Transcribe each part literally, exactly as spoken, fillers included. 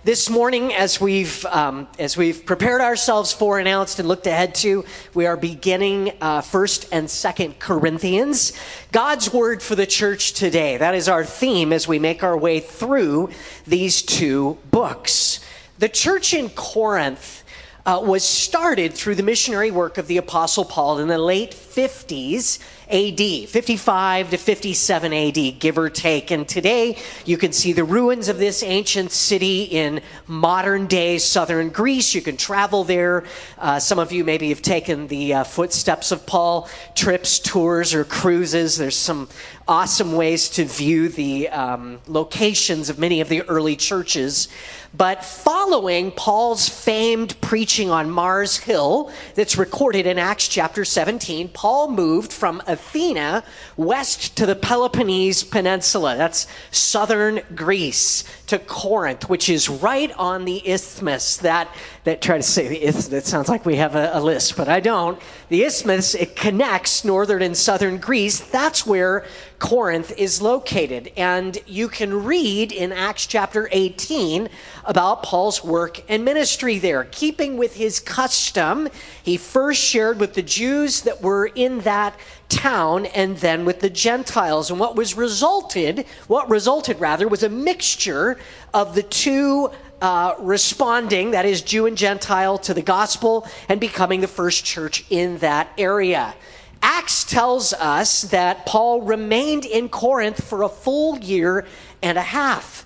This morning, as we've um, as we've prepared ourselves for, announced, and looked ahead to, we are beginning uh, First and Second Corinthians, God's word for the church today. That is our theme as we make our way through these two books. The church in Corinth uh, was started through the missionary work of the Apostle Paul in the late fifties A D, fifty-five to fifty-seven A D, give or take. And today you can see the ruins of this ancient city in modern day southern Greece. You can travel there. Uh, some of you maybe have taken the uh, footsteps of Paul, trips, tours, or cruises. There's some awesome ways to view the um, locations of many of the early churches. But following Paul's famed preaching on Mars Hill that's recorded in Acts chapter seventeen, Paul moved from Athena west to the Peloponnese Peninsula, that's southern Greece, to Corinth, which is right on the isthmus. That, that try to say the isthmus, it sounds like we have a, a list, but I don't. The isthmus, it connects northern and southern Greece. That's where Corinth is located. And you can read in Acts chapter eighteen about Paul's work and ministry there. Keeping with his custom, he first shared with the Jews that were in that town and then with the Gentiles. And what was resulted, what resulted rather, was a mixture of the two uh, responding, that is Jew and Gentile, to the gospel and becoming the first church in that area. Acts tells us that Paul remained in Corinth for a full year and a half.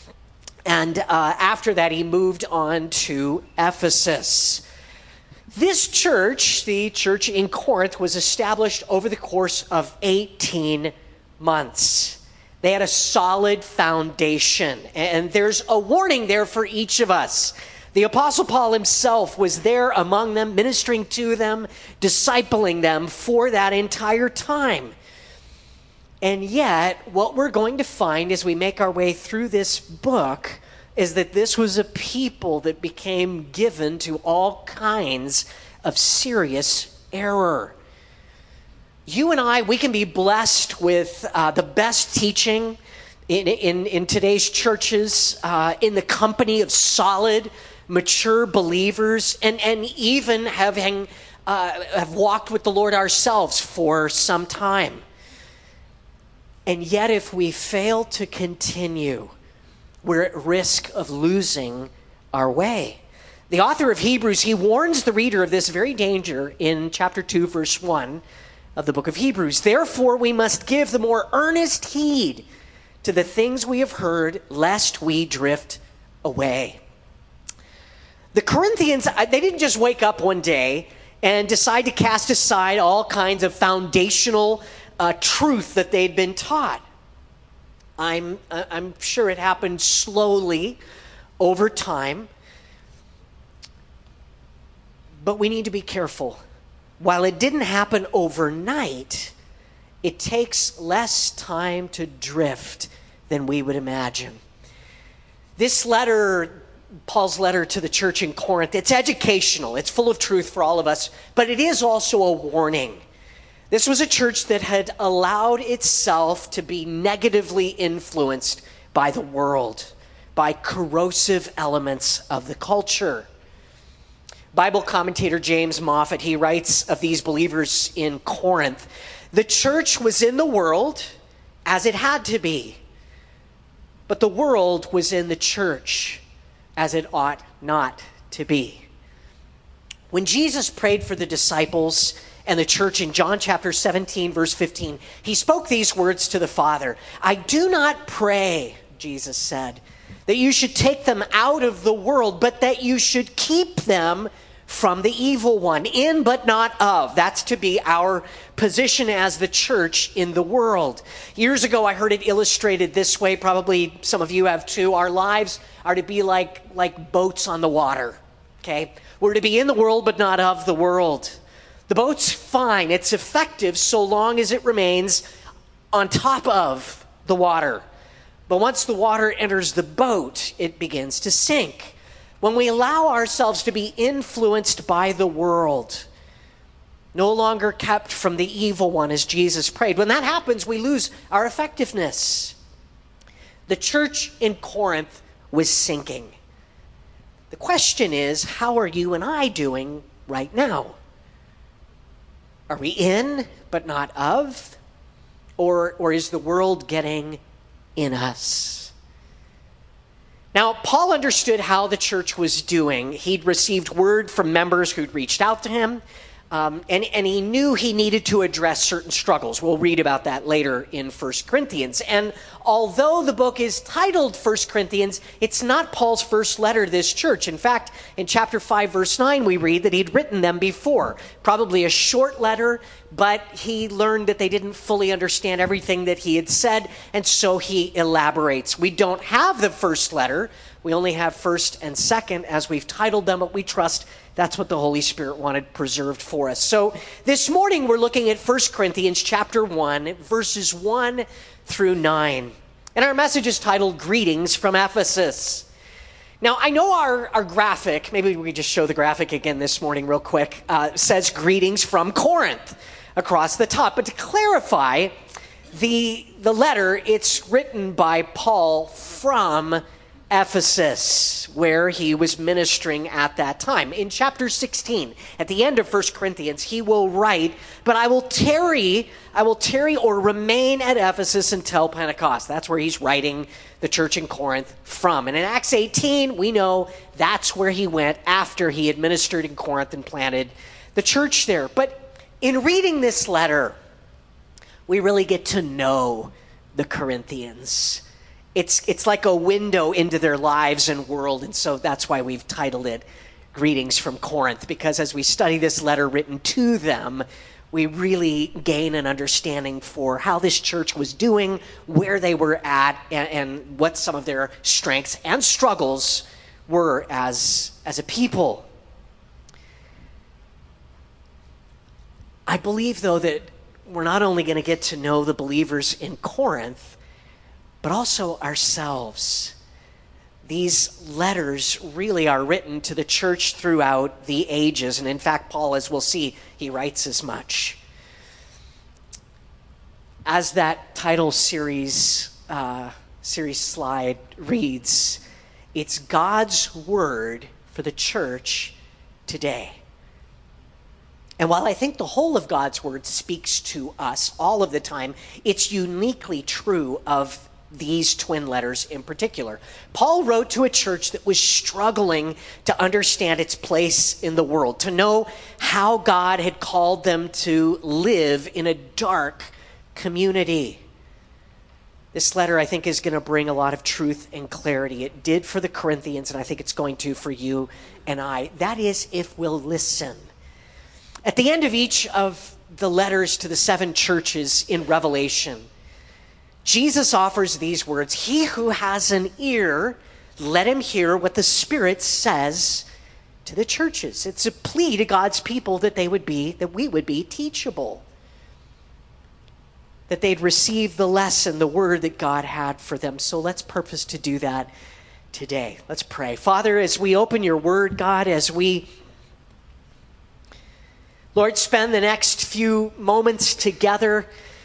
And uh, after that, he moved on to Ephesus. This church, the church in Corinth, was established over the course of eighteen months. They had a solid foundation. And there's a warning there for each of us. The Apostle Paul himself was there among them, ministering to them, discipling them for that entire time. And yet, what we're going to find as we make our way through this book is that this was a people that became given to all kinds of serious error. You and I, we can be blessed with uh, the best teaching in, in, in today's churches, uh, in the company of solid, mature believers, and, and even having uh, have walked with the Lord ourselves for some time. And yet, if we fail to continue, we're at risk of losing our way. The author of Hebrews, he warns the reader of this very danger in chapter two, verse one of the book of Hebrews. Therefore, we must give the more earnest heed to the things we have heard, lest we drift away. The Corinthians, they didn't just wake up one day and decide to cast aside all kinds of foundational uh, truth that they'd been taught. I'm, I'm sure it happened slowly over time. But we need to be careful. While it didn't happen overnight, it takes less time to drift than we would imagine. This letter, Paul's letter to the church in Corinth, it's educational. It's full of truth for all of us, but it is also a warning. This was a church that had allowed itself to be negatively influenced by the world, by corrosive elements of the culture. Bible commentator James Moffat, he writes of these believers in Corinth, the church was in the world as it had to be, but the world was in the church as it ought not to be. When Jesus prayed for the disciples and the church in John chapter seventeen, verse fifteen, he spoke these words to the Father. I do not pray, Jesus said, that you should take them out of the world, but that you should keep them from the evil one, in but not of. That's to be our position as the church in the world. Years ago, I heard it illustrated this way. Probably some of you have too. Our lives are to be like, like boats on the water, okay? We're to be in the world, but not of the world. The boat's fine. It's effective so long as it remains on top of the water. But once the water enters the boat, it begins to sink. When we allow ourselves to be influenced by the world, no longer kept from the evil one as Jesus prayed, when that happens, we lose our effectiveness. The church in Corinth was sinking. The question is, how are you and I doing right now? Are we in but not of? Or, or is the world getting in us? Now, Paul understood how the church was doing. He'd received word from members who'd reached out to him, um, and, and he knew he needed to address certain struggles. We'll read about that later in First Corinthians. And although the book is titled First Corinthians, it's not Paul's first letter to this church. In fact, in chapter five, verse nine, we read that he'd written them before. Probably a short letter, but he learned that they didn't fully understand everything that he had said, and so he elaborates. We don't have the first letter. We only have first and second as we've titled them, but we trust that's what the Holy Spirit wanted preserved for us. So this morning we're looking at First Corinthians chapter one, verses one through nine. And our message is titled Greetings from Ephesus. Now, I know our, our graphic, maybe we could just show the graphic again this morning real quick, uh, says Greetings from Corinth across the top. But to clarify, the, the letter, it's written by Paul from Ephesus, where he was ministering at that time. In chapter sixteen, at the end of First Corinthians, he will write, but I will tarry, I will tarry or remain at Ephesus until Pentecost. That's where he's writing the church in Corinth from. And in Acts eighteen, we know that's where he went after he had ministered in Corinth and planted the church there. But in reading this letter, we really get to know the Corinthians. It's it's like a window into their lives and world, and so that's why we've titled it Greetings from Corinth, because as we study this letter written to them, we really gain an understanding for how this church was doing, where they were at, and, and what some of their strengths and struggles were as, as a people. I believe, though, that we're not only going to get to know the believers in Corinth, but also ourselves. These letters really are written to the church throughout the ages. And in fact, Paul, as we'll see, he writes as much. As that title series, uh, series slide reads, it's God's word for the church today. And while I think the whole of God's word speaks to us all of the time, it's uniquely true of these twin letters in particular. Paul wrote to a church that was struggling to understand its place in the world, to know how God had called them to live in a dark community. This letter, I think, is going to bring a lot of truth and clarity. It did for the Corinthians, and I think it's going to for you and I. That is, if we'll listen. At the end of each of the letters to the seven churches in Revelation, Jesus offers these words, "He who has an ear, let him hear what the Spirit says to the churches." It's a plea to God's people that they would be, that we would be teachable, that they'd receive the lesson, the word that God had for them. So let's purpose to do that today. Let's pray. Father, as we open your word, God, as we, Lord, spend the next few moments together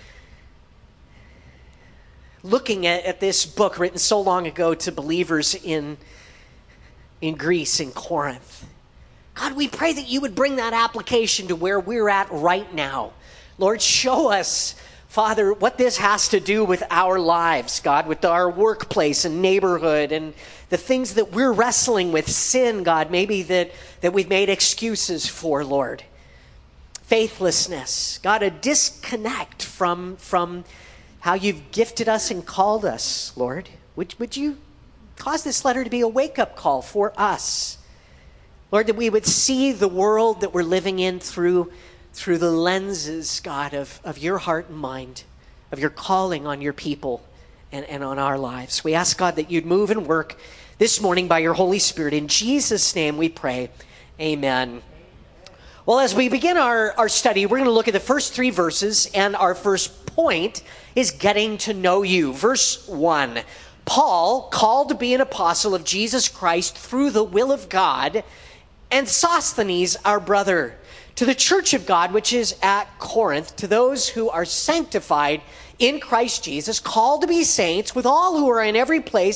looking at, at this book written so long ago to believers in, in Greece, in Corinth. God, we pray that you would bring that application to where we're at right now. Lord, show us, Father, what this has to do with our lives, God, with our workplace and neighborhood and the things that we're wrestling with, sin, God, maybe that, that we've made excuses for, Lord. Faithlessness, God, a disconnect from, from how you've gifted us and called us, Lord. Would, would you cause this letter to be a wake-up call for us? Lord, that we would see the world that we're living in through, through the lenses, God, of, of your heart and mind, of your calling on your people and, and on our lives. We ask, God, that you'd move and work this morning by your Holy Spirit. In Jesus' name we pray, amen. Well, as we begin our, our study, we're going to look at the first three verses, and our first point is getting to know you. Verse one, Paul, called to be an apostle of Jesus Christ through the will of God, and Sosthenes, our brother, to the church of God which is at Corinth, to those who are sanctified in Christ Jesus, called to be saints, with all who are in every place,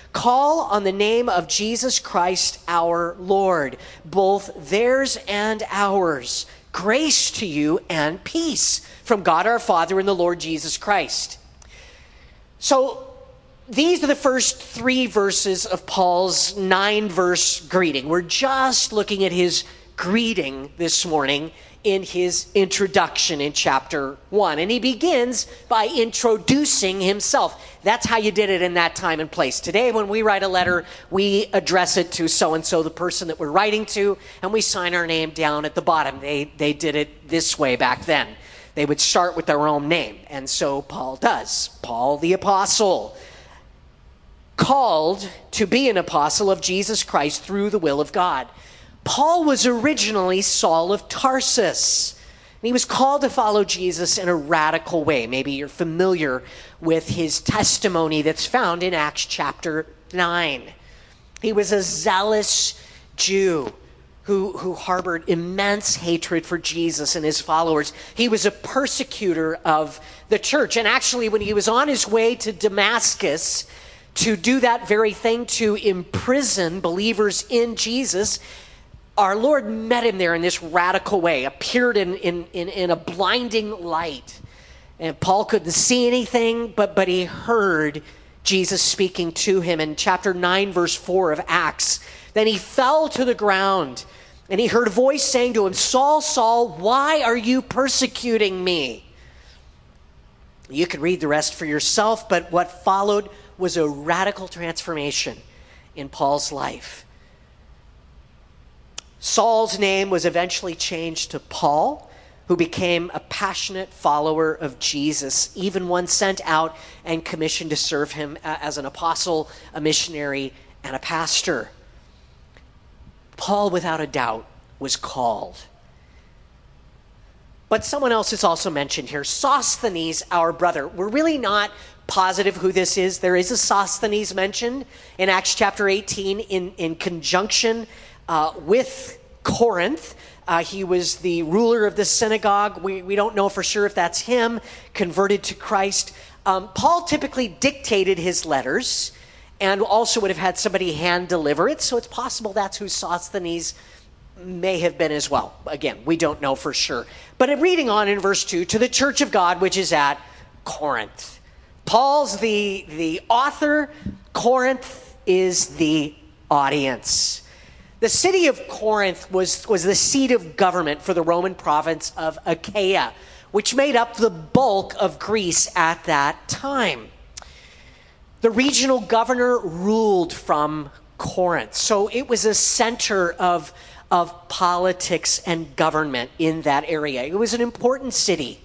call on the name of Jesus Christ our Lord, both theirs and ours. Grace to you and peace from God our Father and the Lord Jesus Christ. So these are the first three verses of Paul's nine-verse greeting. We're just looking at his greeting this morning in his introduction in chapter one. And he begins by introducing himself. That's how you did it in that time and place. Today, when we write a letter, we address it to so-and-so, the person that we're writing to, and we sign our name down at the bottom. They, they did it this way back then. They would start with their own name. And so Paul does. Paul the apostle, called to be an apostle of Jesus Christ through the will of God. Paul was originally Saul of Tarsus. And he was called to follow Jesus in a radical way. Maybe you're familiar with his testimony that's found in Acts chapter nine. He was a zealous Jew who, who harbored immense hatred for Jesus and his followers. He was a persecutor of the church. And actually, when he was on his way to Damascus to do that very thing, to imprison believers in Jesus, our Lord met him there in this radical way, appeared in, in, in, in a blinding light. And Paul couldn't see anything, but, but he heard Jesus speaking to him in chapter nine, verse four of Acts. Then he fell to the ground, and he heard a voice saying to him, Saul, Saul, why are you persecuting me? You can read the rest for yourself, but what followed was a radical transformation in Paul's life. Saul's name was eventually changed to Paul, who became a passionate follower of Jesus, even one sent out and commissioned to serve him as an apostle, a missionary, and a pastor. Paul, without a doubt, was called. But someone else is also mentioned here, Sosthenes, our brother. We're really not positive who this is. There is a Sosthenes mentioned in Acts chapter eighteen in, in conjunction Uh, with Corinth. Uh, he was the ruler of the synagogue. We, we don't know for sure if that's him, converted to Christ. Um, Paul typically dictated his letters and also would have had somebody hand deliver it, so it's possible that's who Sosthenes may have been as well. Again, we don't know for sure. But reading on in verse two, to the church of God which is at Corinth. Paul's the, the author. Corinth is the audience. The city of Corinth was, was the seat of government for the Roman province of Achaia, which made up the bulk of Greece at that time. The regional governor ruled from Corinth, so it was a center of, of politics and government in that area. It was an important city.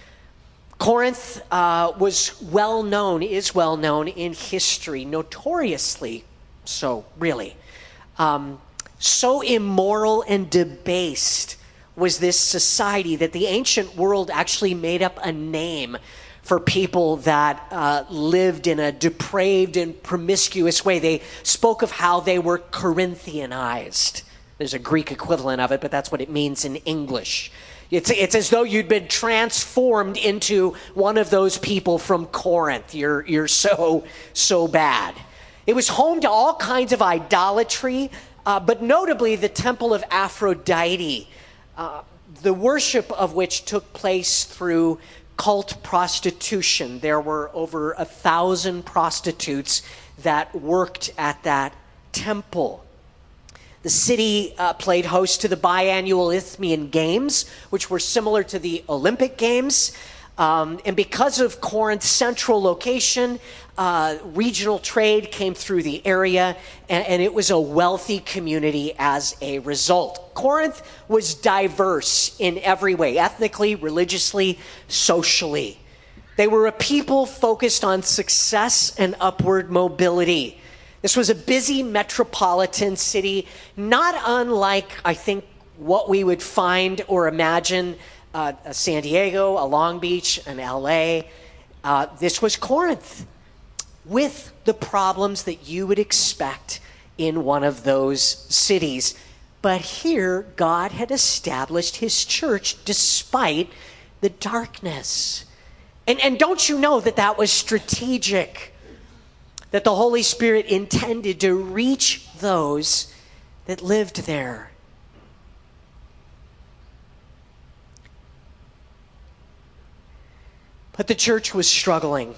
Corinth uh, was well known, is well known in history, notoriously so, really. Um, So immoral and debased was this society that the ancient world actually made up a name for people that uh, lived in a depraved and promiscuous way. They spoke of how they were Corinthianized. There's a Greek equivalent of it, but that's what it means in English. It's, it's as though you'd been transformed into one of those people from Corinth. You're, you're so, so bad. It was home to all kinds of idolatry, Uh, but notably the temple of Aphrodite, uh, the worship of which took place through cult prostitution. There were over a thousand prostitutes that worked at that temple. The city uh, played host to the biannual Isthmian Games, which were similar to the Olympic Games. Um, and because of Corinth's central location, uh, regional trade came through the area, and, and it was a wealthy community as a result. Corinth was diverse in every way, ethnically, religiously, socially. They were a people focused on success and upward mobility. This was a busy metropolitan city, not unlike, I think, what we would find or imagine Uh, a San Diego, a Long Beach, an L A. Uh, this was Corinth, with the problems that you would expect in one of those cities. But here, God had established his church despite the darkness. And, and don't you know that that was strategic? that the Holy Spirit intended to reach those that lived there. But the church was struggling.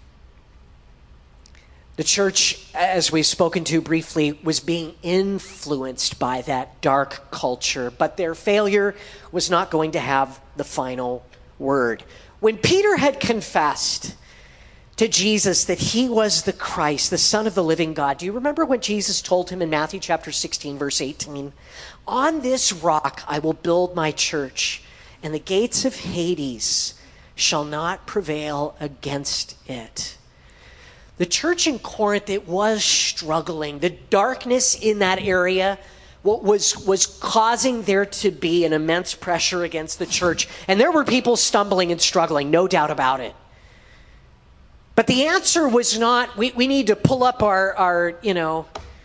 The church, as we've spoken to briefly, was being influenced by that dark culture, but their failure was not going to have the final word. When Peter had confessed to Jesus that he was the Christ, the Son of the living God, do you remember what Jesus told him in Matthew chapter sixteen, verse eighteen? On this rock I will build my church, and the gates of Hades shall not prevail against it. The church in Corinth, it was struggling. The darkness in that area what was, was causing there to be an immense pressure against the church. And there were people stumbling and struggling, no doubt about it. But the answer was not, we, we need to pull up our, our you know,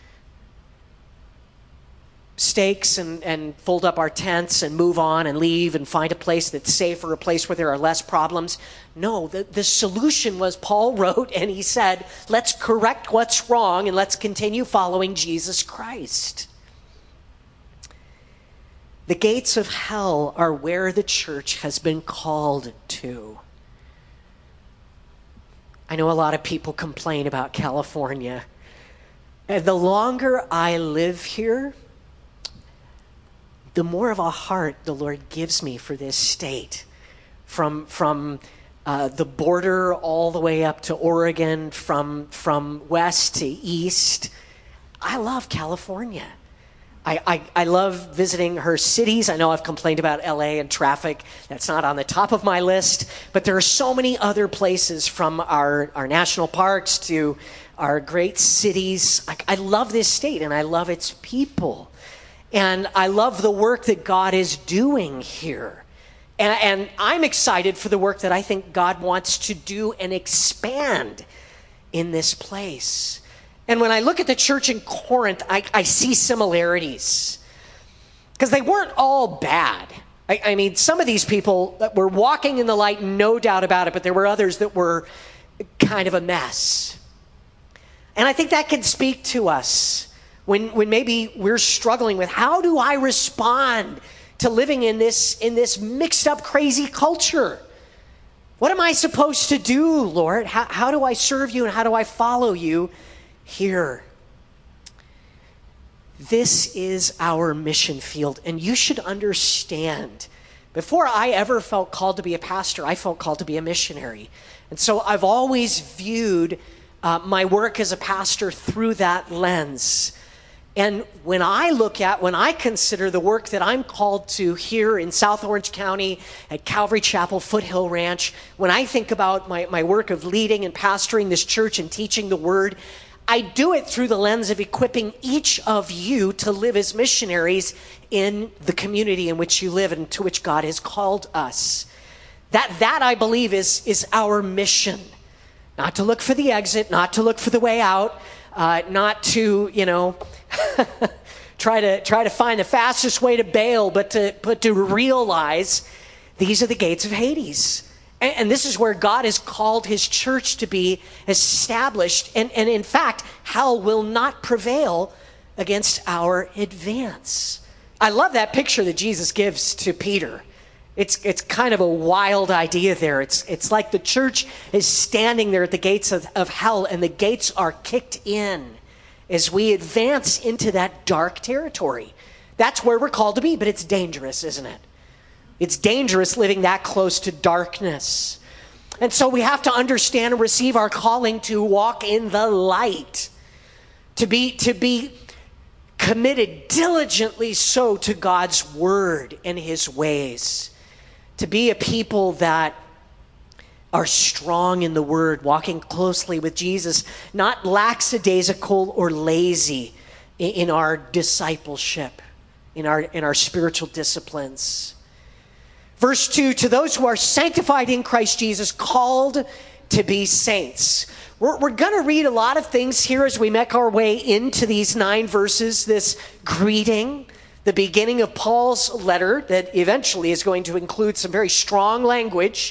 stakes and, and fold up our tents and move on and leave and find a place that's safer, a place where there are less problems. No, the, the solution was Paul wrote and he said, let's correct what's wrong and let's continue following Jesus Christ. The gates of hell are where the church has been called to. I know a lot of people complain about California. And the longer I live here, the more of a heart the Lord gives me for this state. From, from uh, the border all the way up to Oregon, from, from west to east. I love California. I, I, I love visiting her cities. I know I've complained about L A and traffic. That's not on the top of my list. But there are so many other places, from our, our national parks to our great cities. I, I love this state and I love its people. And I love the work that God is doing here. And, and I'm excited for the work that I think God wants to do and expand in this place. And when I look at the church in Corinth, I, I see similarities. Because they weren't all bad. I, I mean, some of these people that were walking in the light, no doubt about it, but there were others that were kind of a mess. And I think that can speak to us. When, when maybe we're struggling with, how do I respond to living in this, in this mixed up, crazy culture? What am I supposed to do, Lord? How, how do I serve you and how do I follow you here? This is our mission field, and you should understand, before I ever felt called to be a pastor, I felt called to be a missionary. And so I've always viewed uh, my work as a pastor through that lens. And when I look at, when I consider the work that I'm called to here in South Orange County at Calvary Chapel, Foothill Ranch, when I think about my, my work of leading and pastoring this church and teaching the word, I do it through the lens of equipping each of you to live as missionaries in the community in which you live and to which God has called us. That, that I believe is, is our mission. Not to look for the exit, not to look for the way out, uh, not to, you know, try to try to find the fastest way to bail, but to but to realize these are the gates of Hades. And, and this is where God has called his church to be established. And, and in fact, hell will not prevail against our advance. I love that picture that Jesus gives to Peter. It's it's kind of a wild idea there. It's it's like the church is standing there at the gates of, of hell, and the gates are kicked in as we advance into that dark territory. That's where we're called to be, but it's dangerous, isn't it? It's dangerous living that close to darkness. And so we have to understand and receive our calling to walk in the light, to be, to be committed diligently so to God's word and his ways, to be a people that are strong in the word, walking closely with Jesus, not lackadaisical or lazy in, in our discipleship, in our, in our spiritual disciplines. Verse two, to those who are sanctified in Christ Jesus, called to be saints. We're, we're going to read a lot of things here as we make our way into these nine verses, this greeting, the beginning of Paul's letter that eventually is going to include some very strong language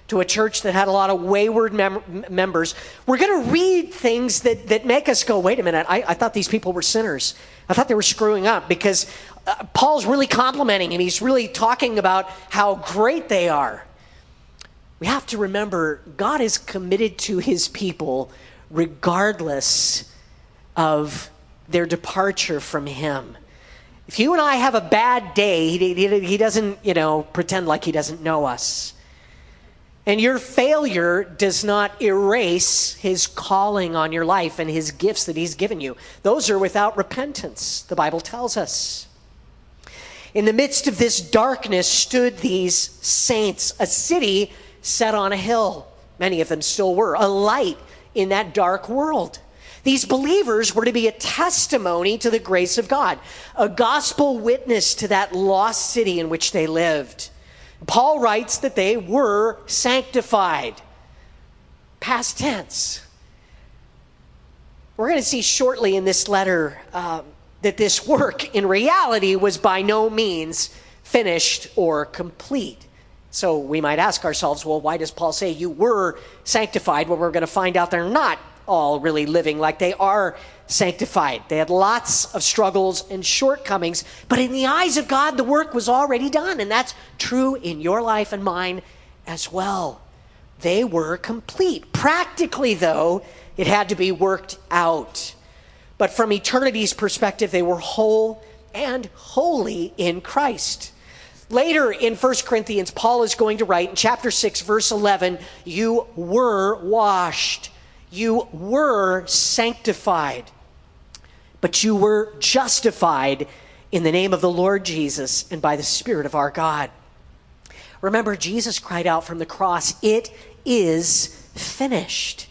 to a church that had a lot of wayward mem- members, we're going to read things that, that make us go, wait a minute, I, I thought these people were sinners. I thought they were screwing up, because uh, Paul's really complimenting him. He's really talking about how great they are. We have to remember, God is committed to his people regardless of their departure from him. If you and I have a bad day, he, he, he doesn't, you know, pretend like he doesn't know us. And your failure does not erase his calling on your life and his gifts that he's given you. Those are without repentance, the Bible tells us. In the midst of this darkness stood these saints, a city set on a hill. Many of them still were, a light in that dark world. These believers were to be a testimony to the grace of God, a gospel witness to that lost city in which they lived. Paul writes that they were sanctified. Past tense. We're going to see shortly in this letter uh, that this work in reality was by no means finished or complete. So we might ask ourselves, well, why does Paul say you were sanctified when we're going to find out they're not all really living like they are sanctified? They had lots of struggles and shortcomings, but in the eyes of God, the work was already done, and that's true in your life and mine as well. They were complete. Practically, though, it had to be worked out. But from eternity's perspective, they were whole and holy in Christ. Later in First Corinthians, Paul is going to write in chapter six, verse eleven, you were washed. You were sanctified, but you were justified in the name of the Lord Jesus and by the Spirit of our God. Remember, Jesus cried out from the cross, it is finished.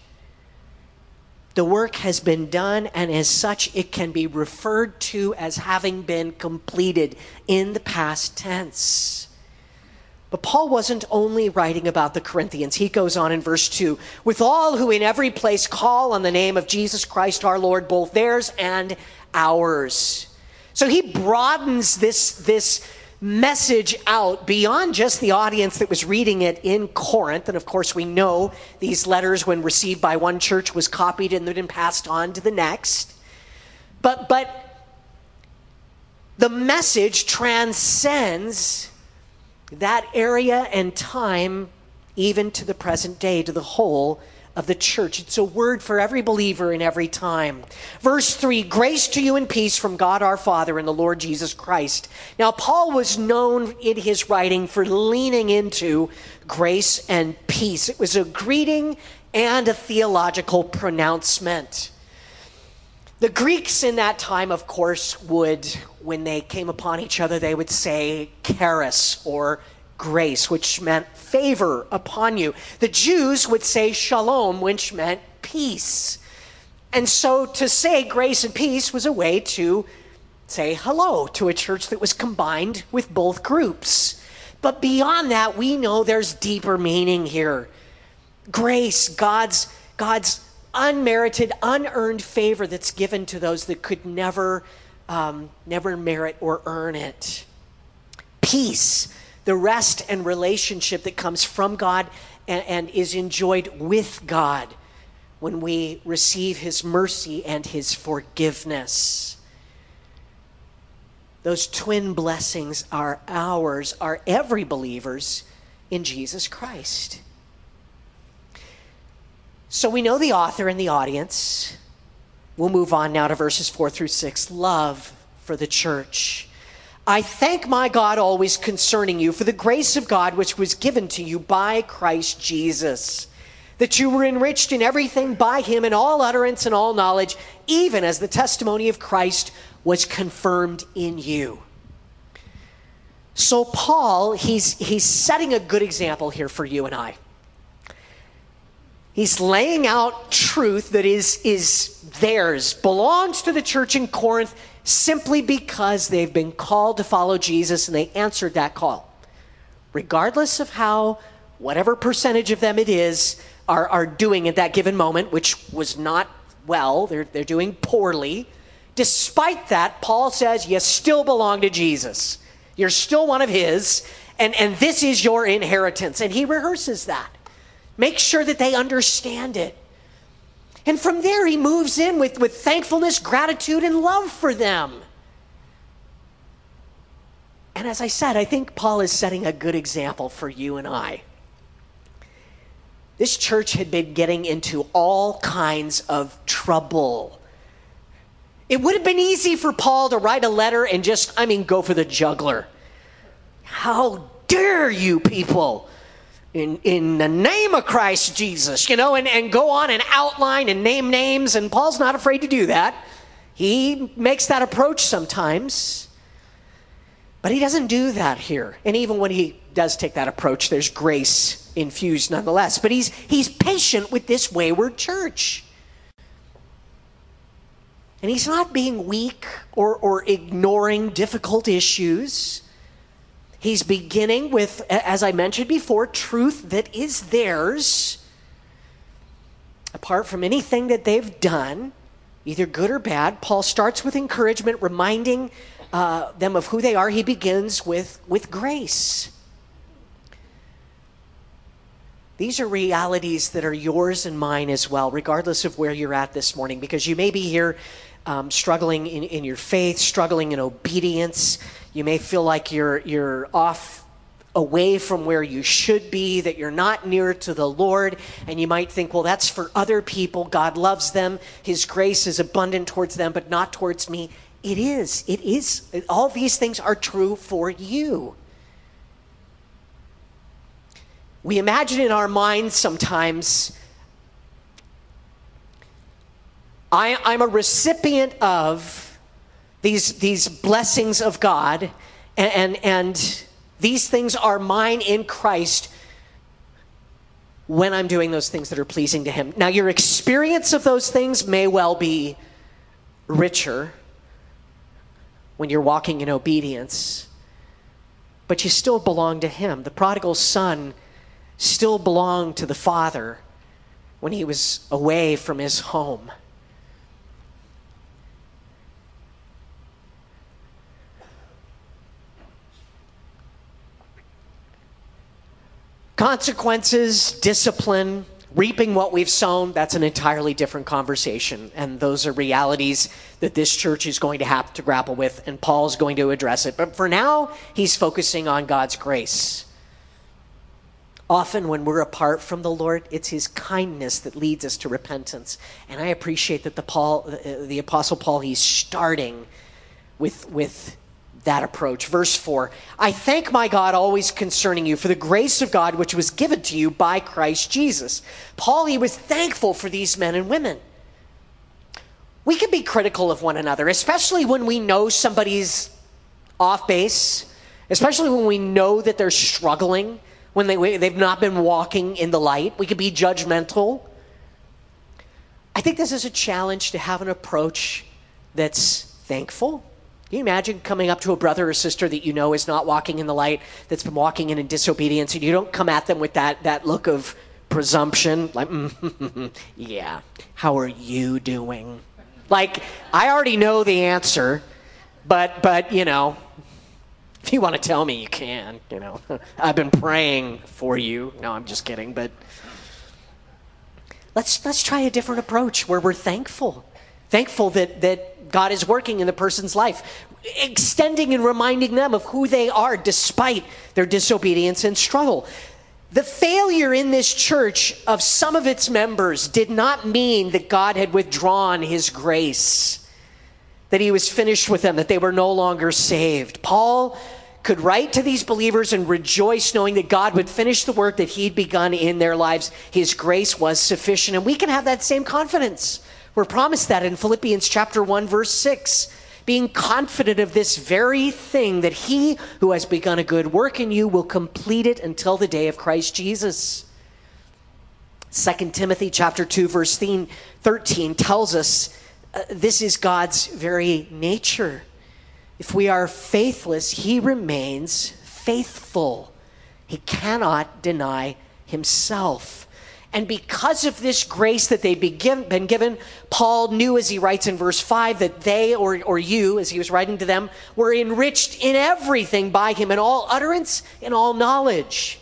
The work has been done, and as such, it can be referred to as having been completed in the past tense. But Paul wasn't only writing about the Corinthians. He goes on in verse two, with all who in every place call on the name of Jesus Christ our Lord, both theirs and ours. So he broadens this, this message out beyond just the audience that was reading it in Corinth. And of course, we know these letters, when received by one church, was copied and then passed on to the next. But, but the message transcends that area and time, even to the present day, to the whole of the church. It's a word for every believer in every time. Verse three, grace to you and peace from God our Father and the Lord Jesus Christ. Now, Paul was known in his writing for leaning into grace and peace. It was a greeting and a theological pronouncement. The Greeks in that time, of course, would, when they came upon each other, they would say charis, or grace, which meant favor upon you. The Jews would say shalom, which meant peace. And so to say grace and peace was a way to say hello to a church that was combined with both groups. But beyond that, we know there's deeper meaning here. Grace, God's, God's unmerited, unearned favor that's given to those that could never, um, never merit or earn it. Peace, the rest and relationship that comes from God and, and is enjoyed with God when we receive his mercy and his forgiveness. Those twin blessings are ours, are every believer's in Jesus Christ. So we know the author and the audience. We'll move on now to verses four through six. Love for the church. I thank my God always concerning you for the grace of God which was given to you by Christ Jesus, that you were enriched in everything by him in all utterance and all knowledge, even as the testimony of Christ was confirmed in you. So Paul, he's, he's setting a good example here for you and I. He's laying out truth that is, is theirs, belongs to the church in Corinth simply because they've been called to follow Jesus and they answered that call. Regardless of how, whatever percentage of them it is, are, are doing at that given moment, which was not well, they're, they're doing poorly. Despite that, Paul says, you still belong to Jesus. You're still one of his, and, and this is your inheritance. And he rehearses that. Make sure that they understand it. And from there, he moves in with, with thankfulness, gratitude, and love for them. And as I said, I think Paul is setting a good example for you and I. This church had been getting into all kinds of trouble. It would have been easy for Paul to write a letter and just, I mean, go for the jugular. How dare you people, in, in the name of Christ Jesus, you know, and, and go on and outline and name names. And Paul's not afraid to do that. He makes that approach sometimes. But he doesn't do that here. And even when he does take that approach, there's grace infused nonetheless. But he's he's patient with this wayward church. And he's not being weak or, or ignoring difficult issues. He's beginning with, as I mentioned before, truth that is theirs, apart from anything that they've done, either good or bad. Paul starts with encouragement, reminding uh, them of who they are. He begins with, with grace. These are realities that are yours and mine as well, regardless of where you're at this morning, because you may be here um, struggling in, in your faith, struggling in obedience. You may feel like you're you're off away from where you should be, that you're not near to the Lord, and you might think, well, that's for other people. God loves them. His grace is abundant towards them, but not towards me. It is. It is. All these things are true for you. We imagine in our minds sometimes, I, I'm a recipient of these, these blessings of God, and, and, and these things are mine in Christ when I'm doing those things that are pleasing to him. Now, your experience of those things may well be richer when you're walking in obedience, but you still belong to him. The prodigal son still belonged to the Father when he was away from his home. Consequences, discipline, reaping what we've sown, that's an entirely different conversation. And those are realities that this church is going to have to grapple with, and Paul's going to address it. But for now, he's focusing on God's grace. Often when we're apart from the Lord, it's his kindness that leads us to repentance. And I appreciate that the Paul, the Apostle Paul, he's starting with, with that approach. Verse four, I thank my God always concerning you for the grace of God which was given to you by Christ Jesus. Paul, he was thankful for these men and women. We can be critical of one another, especially when we know somebody's off base, especially when we know that they're struggling, when they, they've not been walking in the light. We can be judgmental. I think this is a challenge to have an approach that's thankful. Can you imagine coming up to a brother or sister that you know is not walking in the light, that's been walking in, in disobedience, and you don't come at them with that, that look of presumption, like, mm, yeah, how are you doing? Like, I already know the answer, but, but you know, if you want to tell me, you can, you know. I've been praying for you. No, I'm just kidding, but let's let's try a different approach where we're thankful. Thankful that, that God is working in the person's life, extending and reminding them of who they are despite their disobedience and struggle. The failure in this church of some of its members did not mean that God had withdrawn his grace, that he was finished with them, that they were no longer saved. Paul could write to these believers and rejoice knowing that God would finish the work that he'd begun in their lives. His grace was sufficient, and we can have that same confidence. We're promised that in Philippians chapter one, verse six, being confident of this very thing, that he who has begun a good work in you will complete it until the day of Christ Jesus. Second Timothy chapter two, verse thirteen tells us uh, this is God's very nature. If we are faithless, he remains faithful. He cannot deny himself. And because of this grace that they've been given, Paul knew, as he writes in verse five, that they, or, or you, as he was writing to them, were enriched in everything by him, in all utterance, in all knowledge.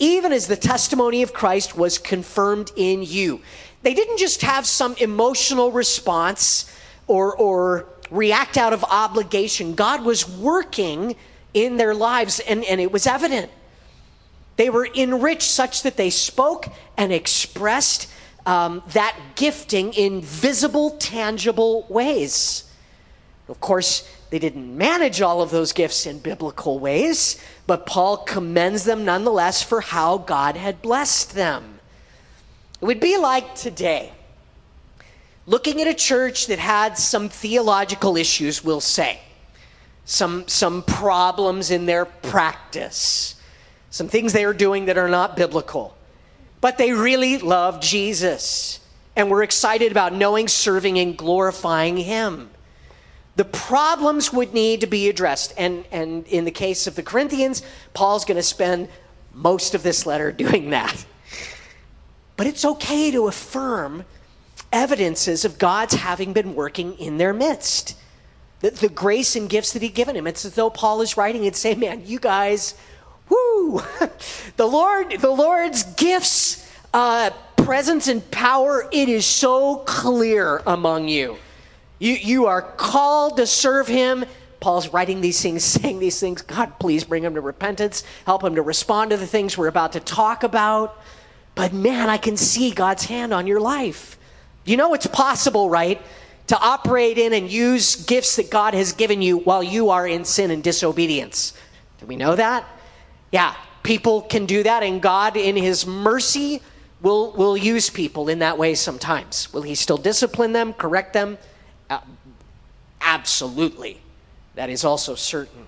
even as the testimony of Christ was confirmed in you. They didn't just have some emotional response or, or react out of obligation. God was working in their lives, and, and it was evident. They were enriched such that they spoke and expressed um, that gifting in visible, tangible ways. Of course, they didn't manage all of those gifts in biblical ways, but Paul commends them nonetheless for how God had blessed them. It would be like today, looking at a church that had some theological issues, we'll say, some, some problems in their practice, some things they are doing that are not biblical, but they really love Jesus and were excited about knowing, serving, and glorifying him. The problems would need to be addressed. And, and in the case of the Corinthians, Paul's going to spend most of this letter doing that. But it's okay to affirm evidences of God's having been working in their midst. The, the grace and gifts that he'd given him. It's as though Paul is writing and saying, man, you guys, whoo, the Lord, the Lord's gifts, uh, presence and power, it is so clear among you. You, you are called to serve him. Paul's writing these things, saying these things. God, please bring him to repentance. Help him to respond to the things we're about to talk about. But man, I can see God's hand on your life. You know it's possible, right? To operate in and use gifts that God has given you while you are in sin and disobedience. Do we know that? Yeah, people can do that, and God in his mercy will, will use people in that way sometimes. Will he still discipline them, correct them? Uh, absolutely. That is also certain.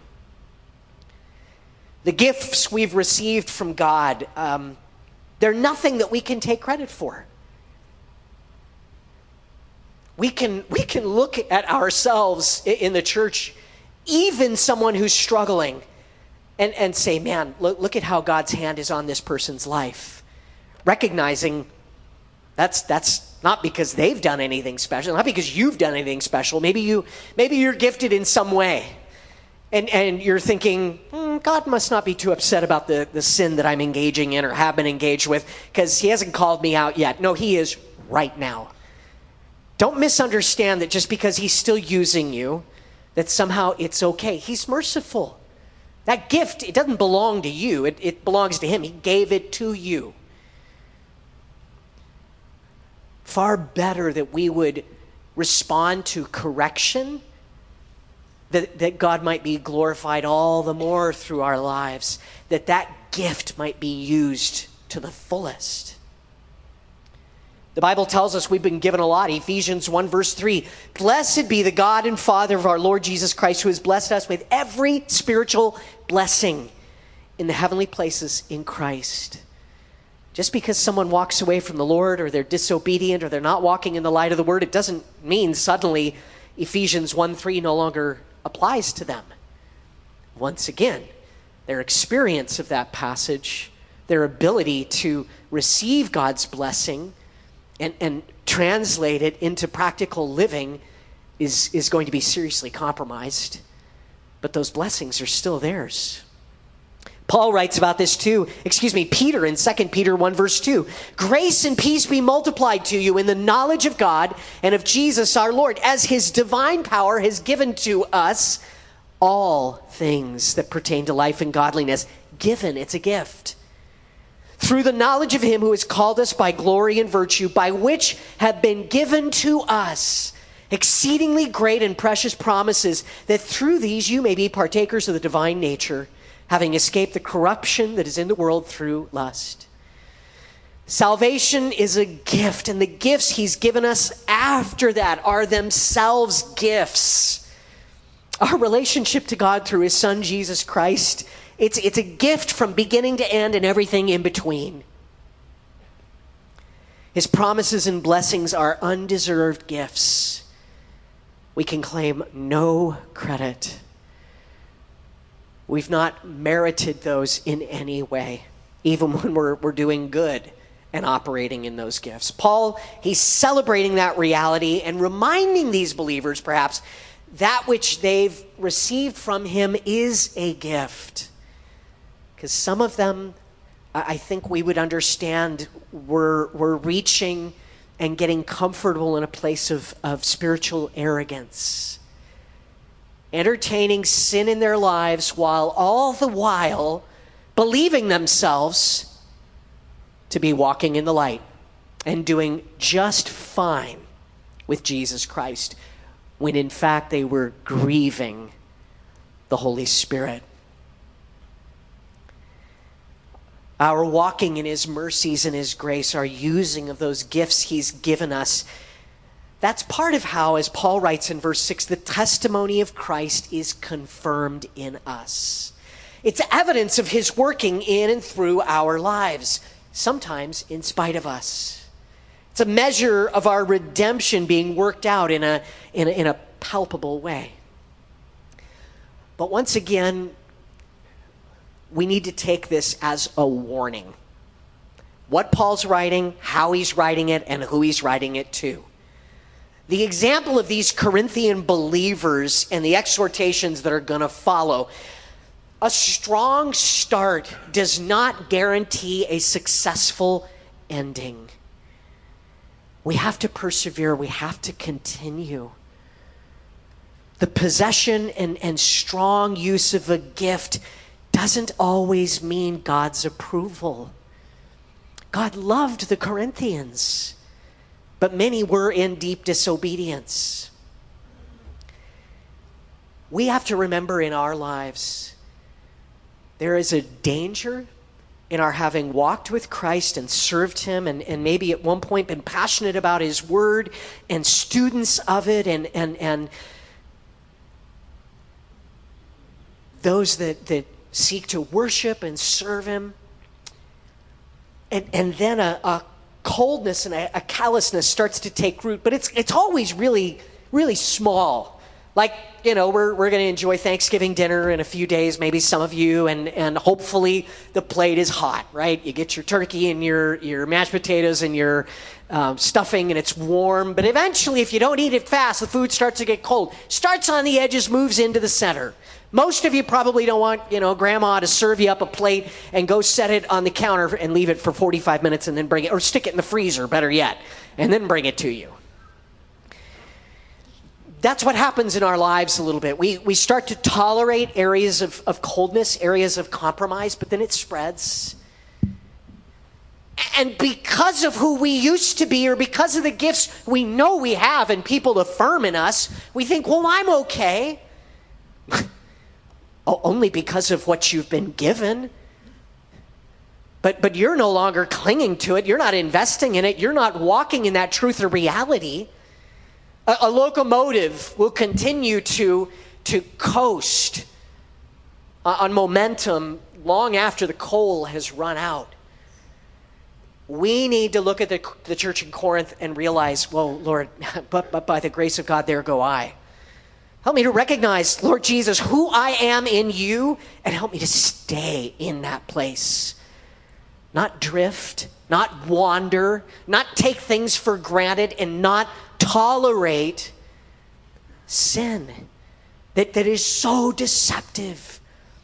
The gifts we've received from God, um, they're nothing that we can take credit for. We can, we can look at ourselves in the church, even someone who's struggling, and, and say, man, look, look at how God's hand is on this person's life. Recognizing that's that's not because they've done anything special, not because you've done anything special. Maybe you, maybe you're gifted in some way. And and you're thinking, hmm, God must not be too upset about the, the sin that I'm engaging in or have been engaged with because he hasn't called me out yet. No, he is right now. Don't misunderstand that just because he's still using you, that somehow it's okay. He's merciful. That gift, it doesn't belong to you. It, it belongs to him. He gave it to you. Far better that we would respond to correction, that, that God might be glorified all the more through our lives, that that gift might be used to the fullest. The Bible tells us we've been given a lot. Ephesians one verse three, blessed be the God and Father of our Lord Jesus Christ, who has blessed us with every spiritual blessing in the heavenly places in Christ. Just because someone walks away from the Lord or they're disobedient or they're not walking in the light of the word, it doesn't mean suddenly Ephesians one three no longer applies to them. Once again, their experience of that passage, their ability to receive God's blessing and, and translate it into practical living is, is going to be seriously compromised. But those blessings are still theirs. Paul writes about this too, excuse me, Peter in Second Peter one verse two. Grace and peace be multiplied to you in the knowledge of God and of Jesus our Lord, as his divine power has given to us all things that pertain to life and godliness. Given, it's a gift. Through the knowledge of him who has called us by glory and virtue, by which have been given to us exceedingly great and precious promises, that through these you may be partakers of the divine nature, having escaped the corruption that is in the world through lust. Salvation is a gift, and the gifts he's given us after that are themselves gifts. Our relationship to God through his son, Jesus Christ, it's, it's a gift from beginning to end and everything in between. His promises and blessings are undeserved gifts. We can claim no credit. We've not merited those in any way, even when we're, we're doing good and operating in those gifts. Paul, he's celebrating that reality and reminding these believers, perhaps, that which they've received from him is a gift. Because some of them I think we would understand we're, we're reaching and getting comfortable in a place of, of spiritual arrogance, entertaining sin in their lives while all the while believing themselves to be walking in the light and doing just fine with Jesus Christ, when in fact they were grieving the Holy Spirit. Our walking in his mercies and his grace, our using of those gifts he's given us, that's part of how, as Paul writes in verse six, the testimony of Christ is confirmed in us. It's evidence of his working in and through our lives, sometimes in spite of us. It's a measure of our redemption being worked out in a, in a, in a palpable way. But once again, we need to take this as a warning. What Paul's writing, how he's writing it, and who he's writing it to. The example of these Corinthian believers and the exhortations that are going to follow, a strong start does not guarantee a successful ending. We have to persevere. We have to continue. The possession and, and strong use of a gift doesn't always mean God's approval. God loved the Corinthians, but many were in deep disobedience. We have to remember in our lives, there is a danger in our having walked with Christ and served him and, and maybe at one point been passionate about his word and students of it and, and, and those that, that seek to worship and serve him. And, and then a, a coldness and a, a callousness starts to take root. But it's it's always really, really small. Like, you know, we're we're going to enjoy Thanksgiving dinner in a few days, maybe some of you, and, and hopefully the plate is hot, right? You get your turkey and your, your mashed potatoes and your um, stuffing, and it's warm. But eventually, if you don't eat it fast, the food starts to get cold. Starts on the edges, moves into the center. Most of you probably don't want, you know, grandma to serve you up a plate and go set it on the counter and leave it for forty-five minutes and then bring it, or stick it in the freezer, better yet, and then bring it to you. That's what happens in our lives a little bit. We we start to tolerate areas of, of coldness, areas of compromise, but then it spreads. And because of who we used to be, or because of the gifts we know we have and people affirm in us, we think, well, I'm okay. Oh, only because of what you've been given. But but you're no longer clinging to it. You're not investing in it. You're not walking in that truth or reality. A, a locomotive will continue to, to coast uh, on momentum long after the coal has run out. We need to look at the, the church in Corinth and realize, whoa, Lord, but, but by the grace of God, there go I. Help me to recognize, Lord Jesus, who I am in you, and help me to stay in that place. Not drift, not wander, not take things for granted, and not tolerate sin that, that is so deceptive.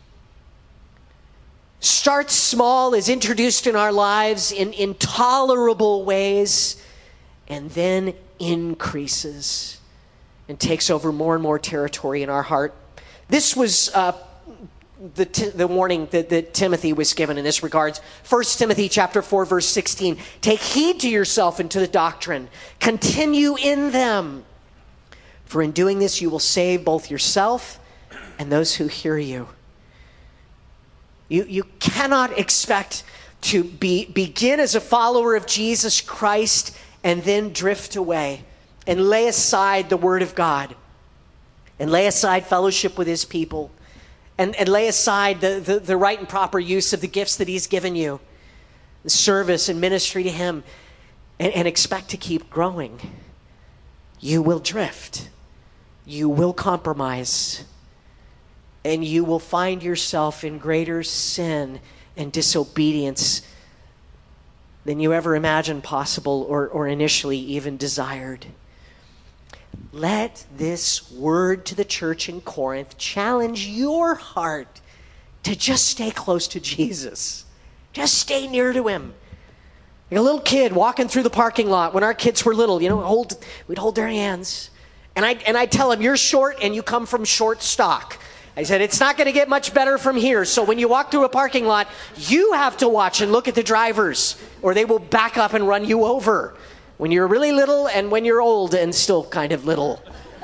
Starts small, is introduced in our lives in intolerable ways, and then increases and takes over more and more territory in our heart. This was uh, the, t- the warning that, that Timothy was given in this regards. First Timothy chapter four, verse sixteen. Take heed to yourself and to the doctrine. Continue in them. For in doing this, you will save both yourself and those who hear you. You, you cannot expect to be, begin as a follower of Jesus Christ and then drift away and lay aside the word of God, and lay aside fellowship with his people, and, and lay aside the, the, the right and proper use of the gifts that he's given you, the service and ministry to him, and, and expect to keep growing. You will drift. You will compromise. And you will find yourself in greater sin and disobedience than you ever imagined possible or, or initially even desired. Let this word to the church in Corinth challenge your heart to just stay close to Jesus Just stay near to him. Like a little kid walking through the parking lot when our kids were little, you know, hold, we'd hold their hands. And I and I tell them, you're short and you come from short stock. I said, it's not going to get much better from here. So when you walk through a parking lot, you have to watch and look at the drivers, or they will back up and run you over. When you're really little and when you're old and still kind of little.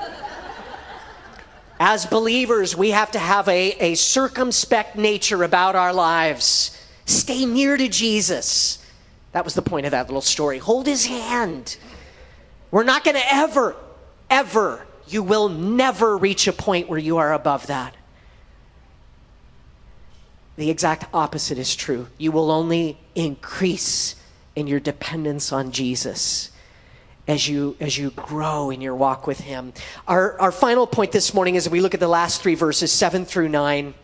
As believers, we have to have a, a circumspect nature about our lives. Stay near to Jesus. That was the point of that little story. Hold his hand. We're not going to ever, ever, you will never reach a point where you are above that. The exact opposite is true. You will only increase in your dependence on Jesus as you as you grow in your walk with him. Our, our final point this morning is we look at the last three verses, seven through nine.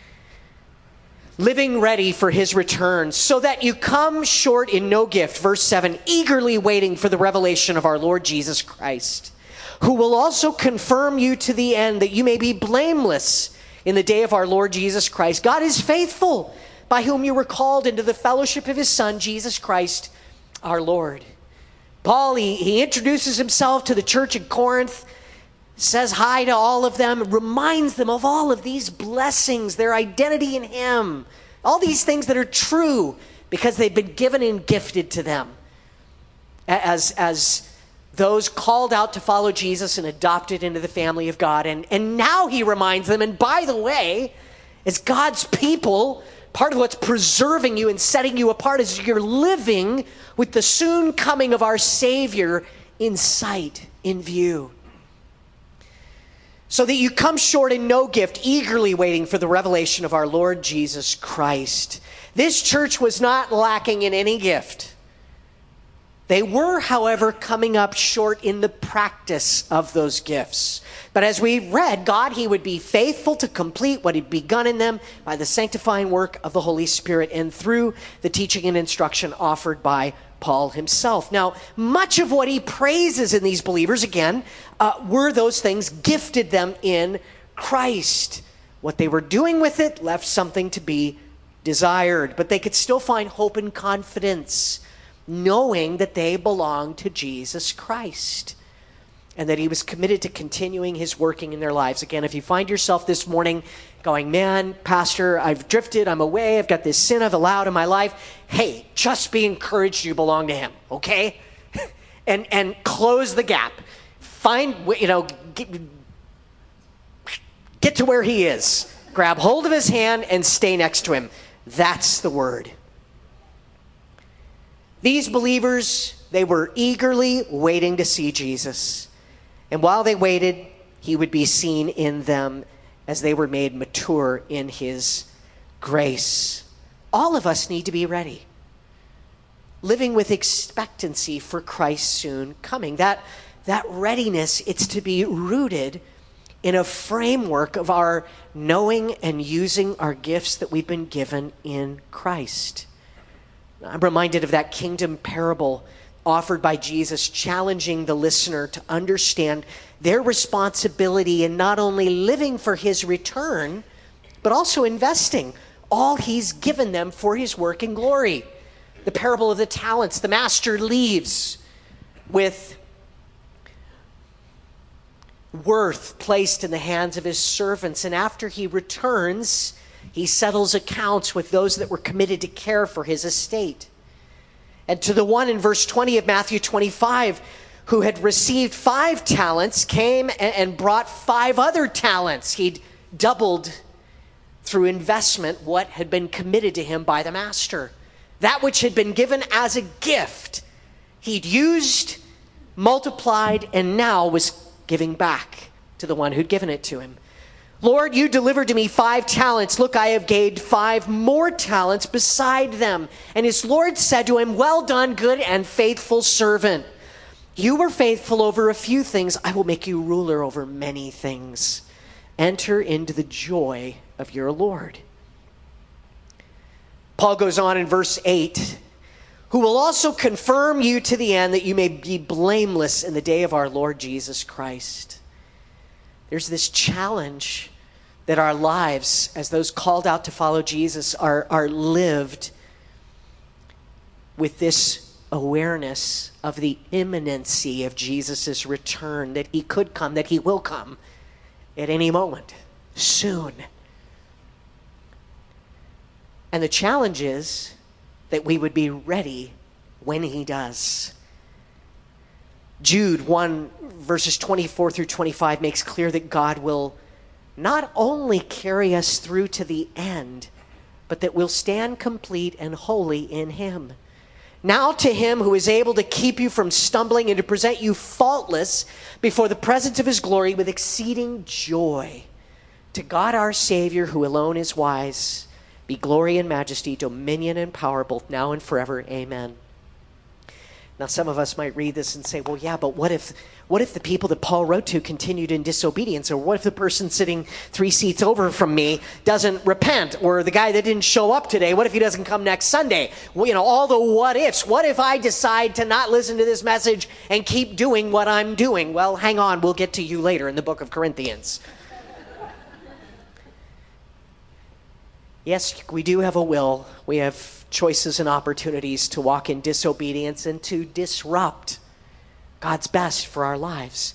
Living ready for his return, so that you come short in no gift. Verse seven, eagerly waiting for the revelation of our Lord Jesus Christ, who will also confirm you to the end, that you may be blameless in the day of our Lord Jesus Christ. God is faithful, by whom you were called into the fellowship of his Son, Jesus Christ, our Lord. Paul, he, he introduces himself to the church in Corinth, says hi to all of them, reminds them of all of these blessings, their identity in him, all these things that are true because they've been given and gifted to them as, as those called out to follow Jesus and adopted into the family of God. And, and now he reminds them, and by the way, as God's people, part of what's preserving you and setting you apart is you're living with the soon coming of our Savior in sight, in view. So that you come short in no gift, eagerly waiting for the revelation of our Lord Jesus Christ. This church was not lacking in any gift. They were, however, coming up short in the practice of those gifts. But as we read, God, he would be faithful to complete what he'd begun in them by the sanctifying work of the Holy Spirit and through the teaching and instruction offered by Paul himself. Now, much of what he praises in these believers, again, uh, were those things gifted them in Christ. What they were doing with it left something to be desired, but they could still find hope and confidence, knowing that they belonged to Jesus Christ and that he was committed to continuing his working in their lives. Again, if you find yourself this morning going, man, Pastor, I've drifted, I'm away, I've got this sin I've allowed in my life. Hey, just be encouraged you belong to him, okay? and and close the gap. Find, you know, get, get to where he is. Grab hold of his hand and stay next to him. That's the word. These believers, they were eagerly waiting to see Jesus. And while they waited, he would be seen in them as they were made mature in his grace. All of us need to be ready, living with expectancy for Christ's soon coming. That, that readiness, it's to be rooted in a framework of our knowing and using our gifts that we've been given in Christ. I'm reminded of that kingdom parable offered by Jesus, challenging the listener to understand their responsibility in not only living for his return, but also investing all he's given them for his work and glory. The parable of the talents. The master leaves with worth placed in the hands of his servants, and after he returns, he settles accounts with those that were committed to care for his estate. And to the one in verse twenty of Matthew twenty-five who had received five talents came and brought five other talents. He'd doubled through investment what had been committed to him by the master. That which had been given as a gift, he'd used, multiplied, and now was giving back to the one who'd given it to him. Lord, you delivered to me five talents. Look, I have gained five more talents beside them. And his Lord said to him, well done, good and faithful servant. You were faithful over a few things. I will make you ruler over many things. Enter into the joy of your Lord. Paul goes on in verse eight, who will also confirm you to the end that you may be blameless in the day of our Lord Jesus Christ. There's this challenge that our lives, as those called out to follow Jesus, are, are lived with this awareness of the imminency of Jesus' return, that he could come, that he will come at any moment, soon. And the challenge is that we would be ready when he does. Jude one, verses twenty-four through twenty-five makes clear that God will not only carry us through to the end, but that we'll stand complete and holy in him. Now to him who is able to keep you from stumbling and to present you faultless before the presence of his glory with exceeding joy. To God our Savior, who alone is wise, be glory and majesty, dominion and power, both now and forever. Amen. Now, some of us might read this and say, well, yeah, but what if what if the people that Paul wrote to continued in disobedience? Or what if the person sitting three seats over from me doesn't repent? Or the guy that didn't show up today, what if he doesn't come next Sunday? Well, you know, all the what ifs. What if I decide to not listen to this message and keep doing what I'm doing? Well, hang on, we'll get to you later in the book of Corinthians. Yes, we do have a will. We have choices and opportunities to walk in disobedience and to disrupt God's best for our lives.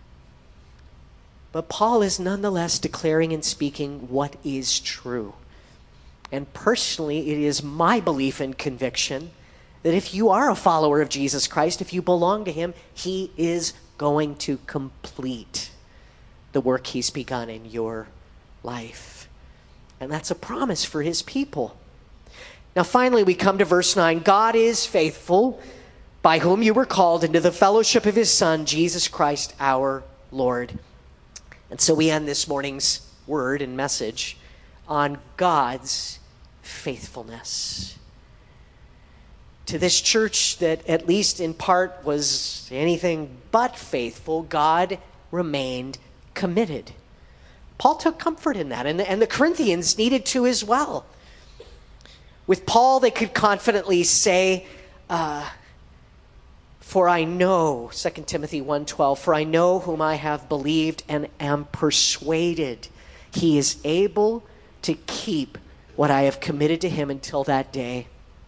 But Paul is nonetheless declaring and speaking what is true. And personally, it is my belief and conviction that if you are a follower of Jesus Christ, if you belong to him, he is going to complete the work he's begun in your life. And that's a promise for his people. Now, finally, we come to verse nine. God is faithful, by whom you were called into the fellowship of his Son, Jesus Christ, our Lord. And so we end this morning's word and message on God's faithfulness. To this church that, at least in part, was anything but faithful, God remained committed. Paul took comfort in that, and the, and the Corinthians needed to as well. With Paul, they could confidently say, uh, for I know, Second Timothy one twelve, for I know whom I have believed and am persuaded he is able to keep what I have committed to him until that day.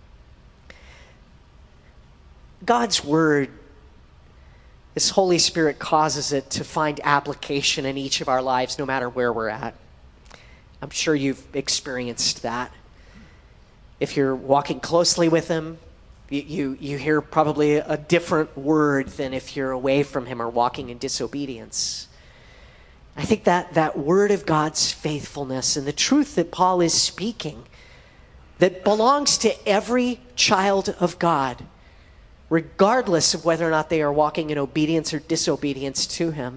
God's word, this Holy Spirit causes it to find application in each of our lives, no matter where we're at. I'm sure you've experienced that. If you're walking closely with him, you, you, you hear probably a different word than if you're away from him or walking in disobedience. I think that that word of God's faithfulness and the truth that Paul is speaking, that belongs to every child of God, regardless of whether or not they are walking in obedience or disobedience to him.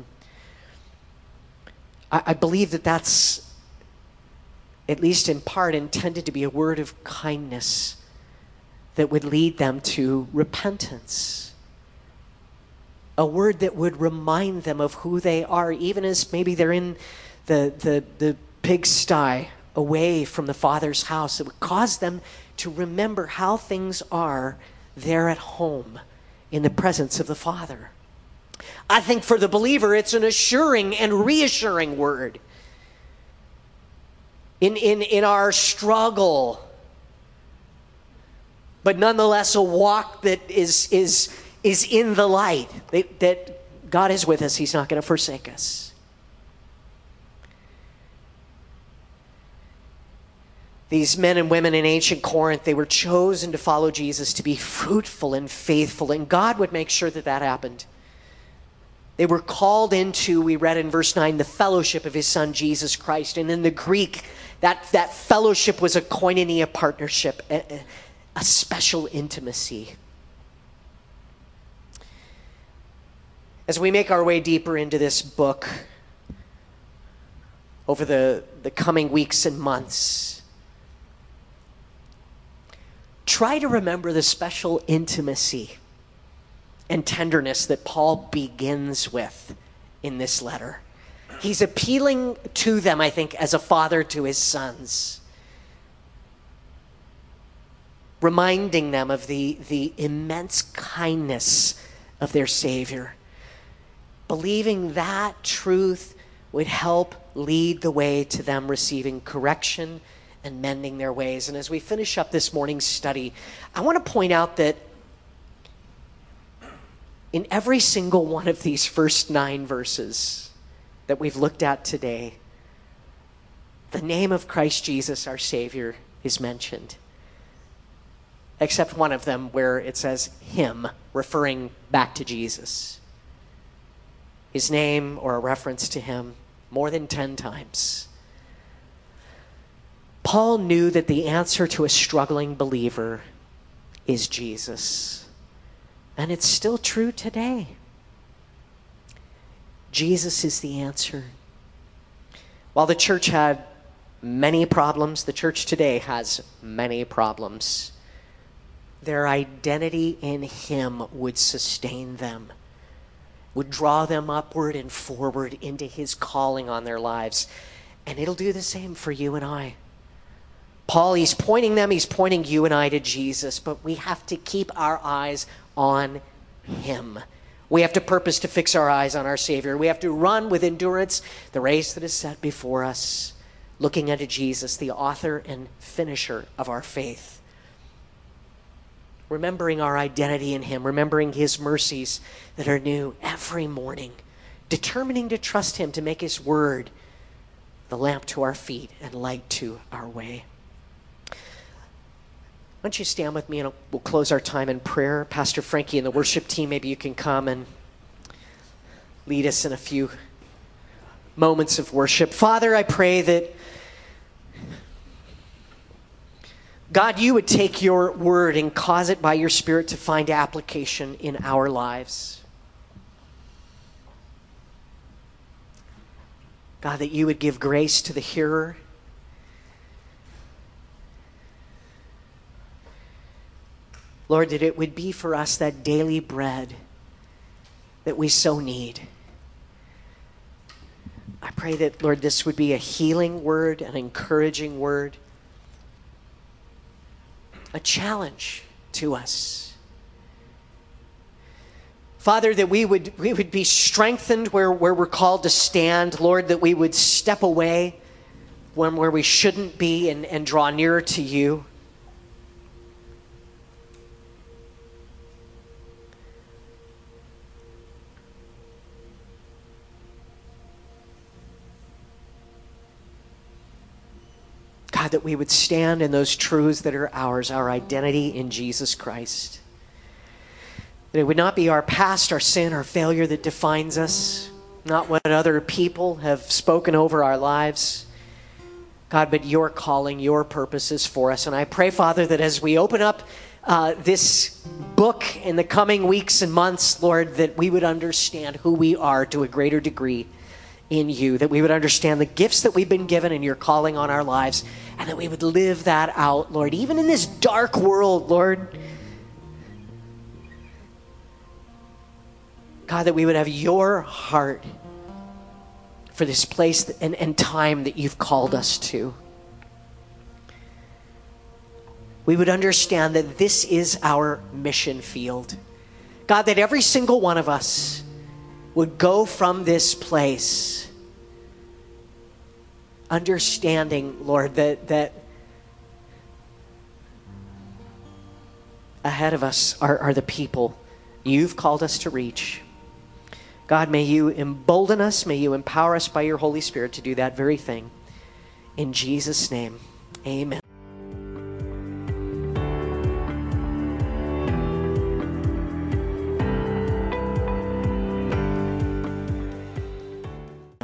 I, I believe that that's, at least in part, intended to be a word of kindness that would lead them to repentance. A word that would remind them of who they are, even as maybe they're in the, the, the pigsty away from the Father's house. It would cause them to remember how things are there at home in the presence of the Father. I think for the believer, it's an assuring and reassuring word. In, in, in our struggle, but nonetheless a walk that is, is, is in the light, that, that God is with us. He's not going to forsake us. These men and women in ancient Corinth, they were chosen to follow Jesus, to be fruitful and faithful, and God would make sure that that happened. They were called into, we read in verse nine, the fellowship of his Son, Jesus Christ. And in the Greek, that, that fellowship was a koinonia partnership, a, a special intimacy. As we make our way deeper into this book over the, the coming weeks and months, try to remember the special intimacy and tenderness that Paul begins with in this letter. He's appealing to them, I think, as a father to his sons, reminding them of the, the immense kindness of their Savior, believing that truth would help lead the way to them receiving correction and mending their ways. And as we finish up this morning's study, I want to point out that in every single one of these first nine verses that we've looked at today, the name of Christ Jesus, our Savior, is mentioned. Except one of them where it says him, referring back to Jesus. His name or a reference to him more than ten times. Paul knew that the answer to a struggling believer is Jesus. And it's still true today. Jesus is the answer. While the church had many problems, the church today has many problems. Their identity in him would sustain them, would draw them upward and forward into his calling on their lives. And it'll do the same for you and I. Paul, he's pointing them, he's pointing you and I to Jesus, but we have to keep our eyes on him. We have to purpose to fix our eyes on our Savior. We have to run with endurance the race that is set before us, looking unto Jesus, the author and finisher of our faith. Remembering our identity in him, remembering his mercies that are new every morning, determining to trust him to make his word the lamp to our feet and light to our way. Why don't you stand with me and we'll close our time in prayer. Pastor Frankie and the worship team, maybe you can come and lead us in a few moments of worship. Father, I pray that God, you would take your word and cause it by your Spirit to find application in our lives. God, that you would give grace to the hearer. Lord, that it would be for us that daily bread that we so need. I pray that, Lord, this would be a healing word, an encouraging word, a challenge to us. Father, that we would we would be strengthened where, where we're called to stand. Lord, that we would step away when where we shouldn't be and, and draw nearer to you. God, that we would stand in those truths that are ours, our identity in Jesus Christ. That it would not be our past, our sin, our failure that defines us, not what other people have spoken over our lives. God, but your calling, your purposes for us. And I pray, Father, that as we open up uh, this book in the coming weeks and months, Lord, that we would understand who we are to a greater degree in you, that we would understand the gifts that we've been given and your calling on our lives, and that we would live that out, Lord, even in this dark world, Lord. God, that we would have your heart for this place and, and time that you've called us to. We would understand that this is our mission field. God, that every single one of us would go from this place understanding, Lord, that, that ahead of us are, are the people you've called us to reach. God, may you embolden us, may you empower us by your Holy Spirit to do that very thing. In Jesus' name, amen.